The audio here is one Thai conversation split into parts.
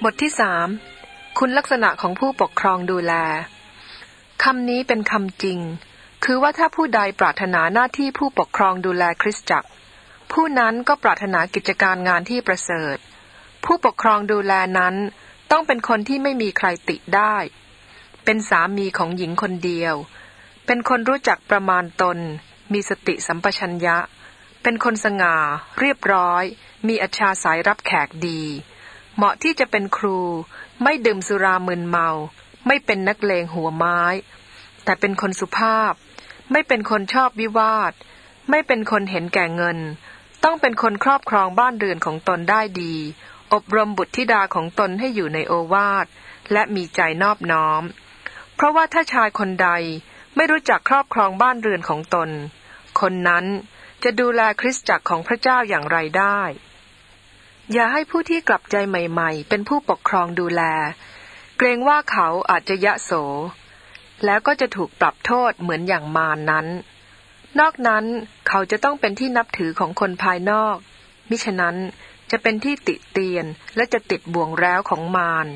บทที่3คุณลักษณะของผู้ปกครองดูแลคำนี้เป็นคำจริงคือว่าถ้าผู้ใดปรารถนาหน้าที่ผู้ปกครองดูแลคริสตจักรผู้นั้นก็ปรารถนากิจการงานที่ประเสริฐผู้ปกครองดูแลนั้นต้องเป็นคนที่ไม่มีใครติได้เป็นสามีของหญิงคนเดียวเป็นคนรู้จักประมาณตนมีสติสัมปชัญญะเป็นคนสง่าเรียบร้อยมีอัธยาศัยรับแขกดีเหมาะที่จะเป็นครูไม่ดื่มสุรามึนเมาไม่เป็นนักเลงหัวไม้แต่เป็นคนสุภาพไม่เป็นคนชอบวิวาทไม่เป็นคนเห็นแก่เงินต้องเป็นคนครอบครองบ้านเรือนของตนได้ดีอบรมบุตรธิดาของตนให้อยู่ในโอวาทและมีใจนอบน้อมเพราะว่าถ้าชายคนใดไม่รู้จักครอบครองบ้านเรือนของตนคนนั้นจะดูแลคริสตจักรของพระเจ้าอย่างไรได้อย่าให้ผู้ที่กลับใจใหม่ๆเป็นผู้ปกครองดูแลเกรงว่าเขาอาจจะยะโสแล้วก็จะถูกปรับโทษเหมือนอย่างมารนั้นนอกนั้นเขาจะต้องเป็นที่นับถือของคนภายนอกมิฉะนั้นจะเป็นที่ติเตียนและจะติดบ่วงแร้วของมาร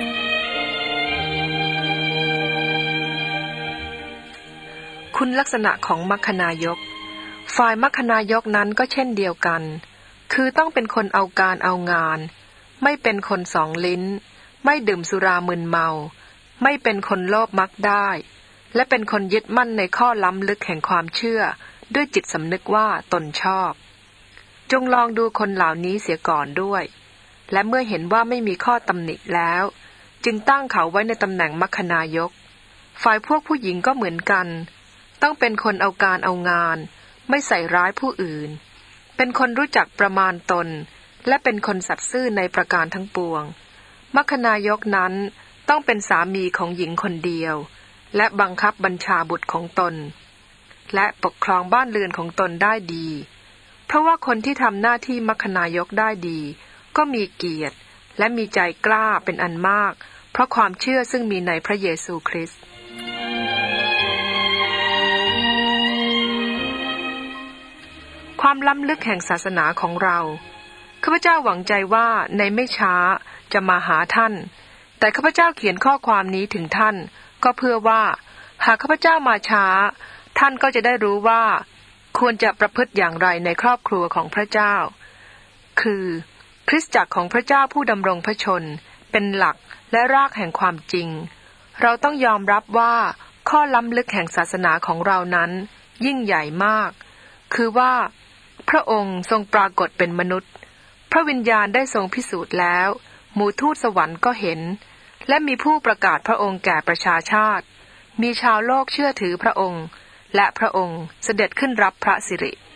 คุณลักษณะของมัคคณายกฝ่ายมัคคณายกนั้นก็เช่นเดียวกันคือต้องเป็นคนเอาการเอางานไม่เป็นคนสองลิ้นไม่ดื่มสุรามึนเมาไม่เป็นคนโลภมักได้และเป็นคนยึดมั่นในข้อล้ำลึกแห่งความเชื่อด้วยจิตสำนึกว่าตนชอบจงลองดูคนเหล่านี้เสียก่อนด้วยและเมื่อเห็นว่าไม่มีข้อตำหนิแล้วจึงตั้งเขาไว้ในตำแหน่งมัคคณายกฝ่ายพวกผู้หญิงก็เหมือนกันต้องเป็นคนเอาการเอางานไม่ใส่ร้ายผู้อื่นเป็นคนรู้จักประมาณตนและเป็นคนสัตย์ซื่อในประการทั้งปวงมัคคณายกนั้นต้องเป็นสามีของหญิงคนเดียวและบังคับบัญชาบุตรของตนและปกครองบ้านเรือนของตนได้ดีเพราะว่าคนที่ทำหน้าที่มัคคณายกได้ดีก็มีเกียรติและมีใจกล้าเป็นอันมากเพราะความเชื่อซึ่งมีในพระเยซูคริสต์ความล้ำลึกแห่งศาสนาของเราข้าพเจ้าหวังใจว่าในไม่ช้าจะมาหาท่านแต่ข้าพเจ้าเขียนข้อความนี้ถึงท่านก็เพื่อว่าหากข้าพเจ้ามาช้าท่านก็จะได้รู้ว่าควรจะประพฤติอย่างไรในครอบครัวของพระเจ้าคือคริสตจักรของพระเจ้าผู้ดำรงพระชนเป็นหลักและรากแห่งความจริงเราต้องยอมรับว่าข้อล้ำลึกแห่งศาสนาของเรานั้นยิ่งใหญ่มากคือว่าพระองค์ทรงปรากฏเป็นมนุษย์พระวิญญาณได้ทรงพิสูจน์แล้วหมู่ทูตสวรรค์ก็เห็นและมีผู้ประกาศพระองค์แก่ประชาชาติมีชาวโลกเชื่อถือพระองค์และพระองค์เสด็จขึ้นรับพระสิริ